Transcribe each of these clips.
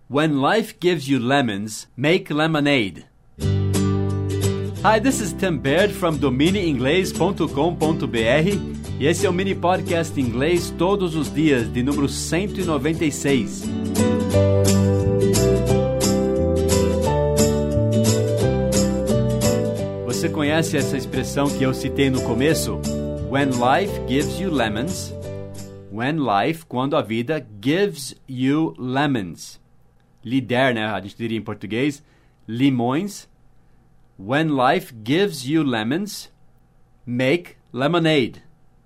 When life gives you lemons, make lemonade. Hi, this is Tim Baird from dominiinglês.com.br e esse é o mini podcast inglês todos os dias de número 196. Você conhece essa expressão que eu citei no começo? When life gives you lemons. When life, quando a vida, gives you lemons. Lhe der, né? A gente diria em português, limões. When life gives you lemons, make lemonade.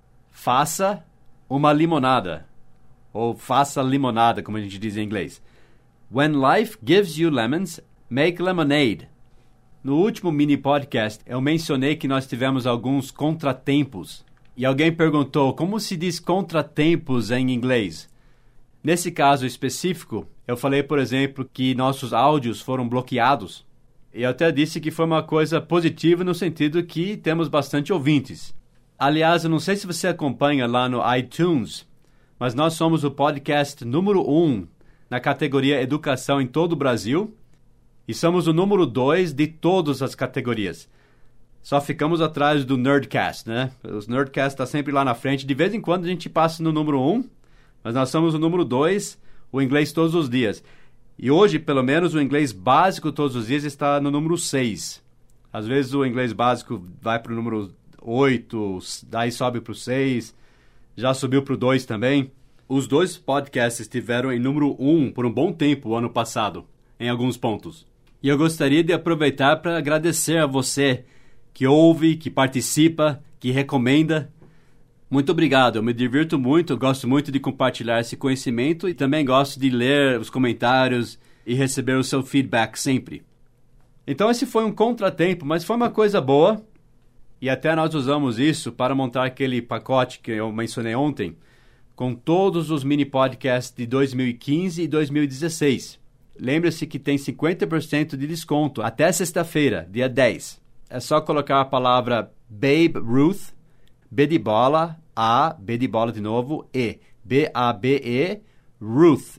Faça uma limonada. Ou faça limonada, como a gente diz em inglês. When life gives you lemons, make lemonade. No último mini podcast, eu mencionei que nós tivemos alguns contratempos. E alguém perguntou, como se diz contratempos em inglês? Nesse caso específico, eu falei, por exemplo, que nossos áudios foram bloqueados. E eu até disse que foi uma coisa positiva no sentido que temos bastante ouvintes. Aliás, eu não sei se você acompanha lá no iTunes, mas nós somos o podcast número 1 na categoria Educação em todo o Brasil e somos o número 2 de todas as categorias. Só ficamos atrás do Nerdcast, né? Os Nerdcast está sempre lá na frente. De vez em quando a gente passa no número 1, mas nós somos o número 2, o inglês todos os dias. E hoje, pelo menos, o inglês básico todos os dias está no número 6. Às vezes o inglês básico vai para o número 8, daí sobe para o 6, já subiu para o 2 também. Os dois podcasts estiveram em número 1 por um bom tempo o ano passado, em alguns pontos. E eu gostaria de aproveitar para agradecer a você que ouve, que participa, que recomenda. Muito obrigado, eu me divirto muito, eu gosto muito de compartilhar esse conhecimento e também gosto de ler os comentários e receber o seu feedback sempre. Então esse foi um contratempo, mas foi uma coisa boa e até nós usamos isso para montar aquele pacote que eu mencionei ontem com todos os mini podcasts de 2015 e 2016. Lembre-se que tem 50% de desconto até sexta-feira, dia 10. É só colocar a palavra Babe Ruth, B de bola, A, B de bola de novo, E, B-A-B-E, Ruth,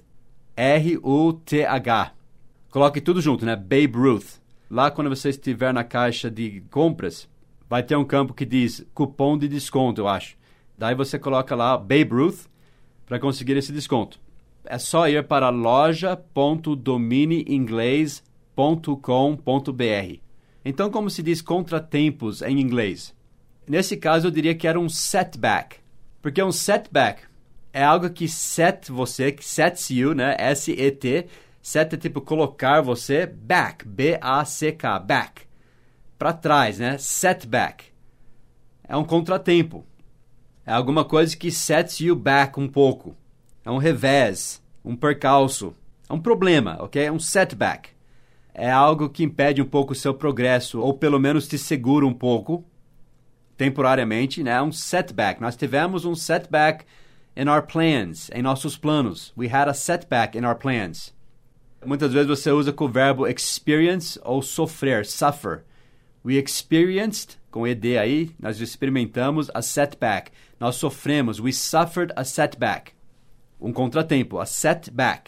R-U-T-H. Coloque tudo junto, né? Babe Ruth. Lá quando você estiver na caixa de compras, vai ter um campo que diz cupom de desconto, eu acho. Daí você coloca lá Babe Ruth para conseguir esse desconto. É só ir para loja.dominiinglês.com.br. Então, como se diz contratempos em inglês? Nesse caso, eu diria que era um setback. Porque um setback é algo que set você, que sets you, né? S-E-T. Set é tipo colocar você, back, B-A-C-K, back. Para trás, né? Setback. É um contratempo. É alguma coisa que sets you back um pouco. É um revés, um percalço. É um problema, ok? É um setback. É algo que impede um pouco o seu progresso, ou pelo menos te segura um pouco, temporariamente, né? Um setback. Nós tivemos um setback in our plans, em nossos planos. We had a setback in our plans. Muitas vezes você usa com o verbo experience ou sofrer, suffer. We experienced, com ED aí, nós experimentamos a setback. Nós sofremos, we suffered a setback. Um contratempo, a setback,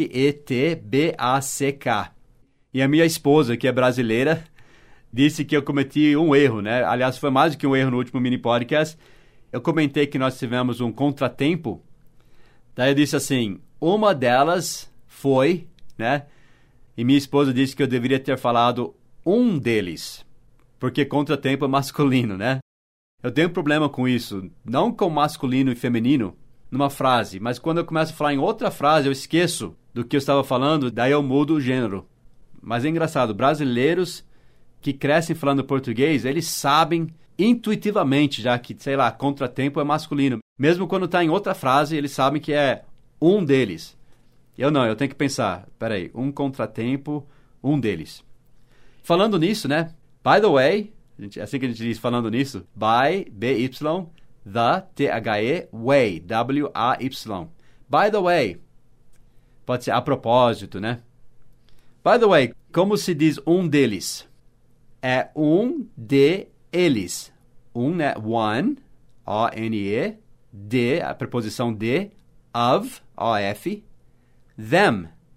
S-E-T-B-A-C-K. E a minha esposa, que é brasileira, disse que eu cometi um erro, né? Aliás, foi mais do que um erro no último mini podcast. Eu comentei que nós tivemos um contratempo. Daí eu disse assim, uma delas foi, né? E minha esposa disse que eu deveria ter falado um deles. Porque contratempo é masculino, né? Eu tenho um problema com isso. Não com masculino e feminino numa frase. Mas quando eu começo a falar em outra frase, eu esqueço do que eu estava falando. Daí eu mudo o gênero. Mas é engraçado, brasileiros que crescem falando português, eles sabem intuitivamente já que, sei lá, contratempo é masculino. Mesmo quando está em outra frase, eles sabem que é um deles. Eu não, eu tenho que pensar, peraí, um contratempo, um deles. Falando nisso, né? By the way, assim que a gente diz falando nisso, by, B-Y, the, T-H-E, way, W-A-Y. By the way, pode ser a propósito, né? By the way, como se diz um deles? É um de eles. Um, né? One, O-N-E, de, a preposição de, of, O-F, them,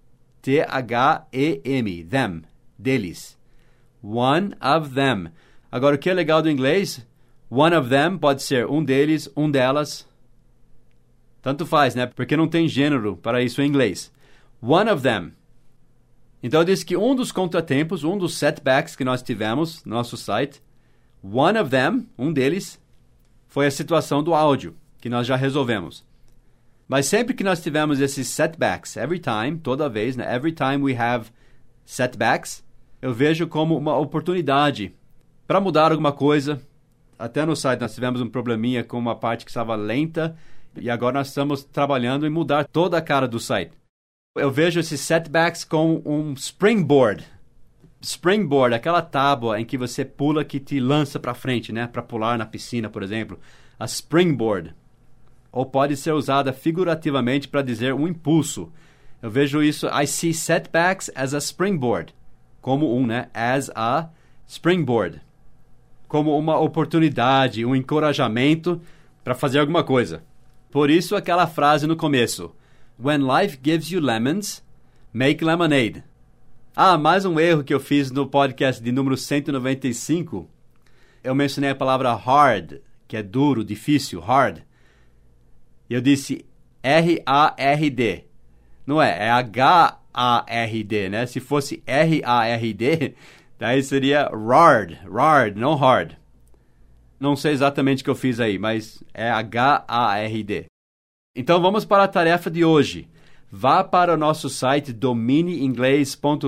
T-H-E-M, them, deles. One of them. Agora, o que é legal do inglês? One of them pode ser um deles, um delas. Tanto faz, né? Porque não tem gênero para isso em inglês. One of them. Então, diz que um dos contratempos, um dos setbacks que nós tivemos no nosso site, one of them, um deles, foi a situação do áudio, que nós já resolvemos. Mas sempre que nós tivemos esses setbacks, every time, toda vez, né? Every time we have setbacks, eu vejo como uma oportunidade para mudar alguma coisa. Até no site nós tivemos um probleminha com uma parte que estava lenta e agora nós estamos trabalhando em mudar toda a cara do site. Eu vejo esses setbacks como um springboard. Springboard, aquela tábua em que você pula que te lança para frente, né? Para pular na piscina, por exemplo. A springboard. Ou pode ser usada figurativamente para dizer um impulso. Eu vejo isso, I see setbacks as a springboard. Como né? As a springboard. Como uma oportunidade, um encorajamento para fazer alguma coisa. Por isso aquela frase no começo. When life gives you lemons, make lemonade. Mais um erro que eu fiz no podcast de número 195. Eu mencionei a palavra hard, que é duro, difícil, hard. E eu disse R-A-R-D. Não é H-A-R-D, né? Se fosse R-A-R-D, daí seria rard, não hard. Não sei exatamente o que eu fiz aí, mas é H-A-R-D. Então vamos para a tarefa de hoje. Vá para o nosso site domineinglês.com.br,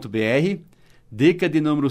dica de número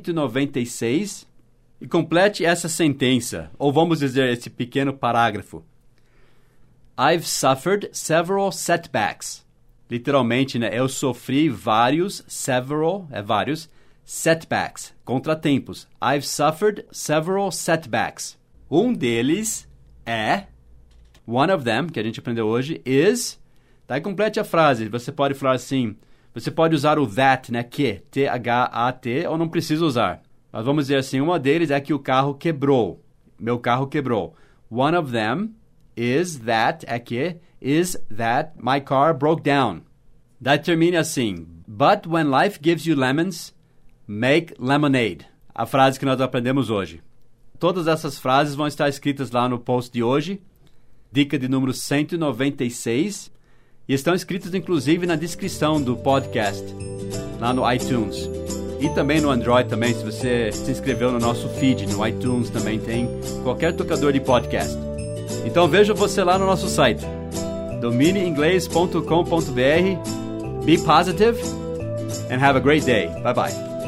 196, e complete essa sentença, ou vamos dizer esse pequeno parágrafo. I've suffered several setbacks. Literalmente, né? Eu sofri vários, vários, setbacks, contratempos. I've suffered several setbacks. Um deles é, one of them, que a gente aprendeu hoje, is, daí complete a frase. Você pode falar assim, você pode usar o that, né? Que, T-H-A-T, ou não precisa usar. Mas vamos dizer assim, uma deles é que o carro quebrou. Meu carro quebrou. One of them is that, is that my car broke down. Daí termina assim, but when life gives you lemons, make lemonade. A frase que nós aprendemos hoje. Todas essas frases vão estar escritas lá no post de hoje, dica de número 196, e estão escritas inclusive na descrição do podcast, lá no iTunes. E também no Android também, se você se inscreveu no nosso feed, no iTunes também tem qualquer tocador de podcast. Então vejo você lá no nosso site, domineinglês.com.br. Be positive and have a great day. Bye-bye.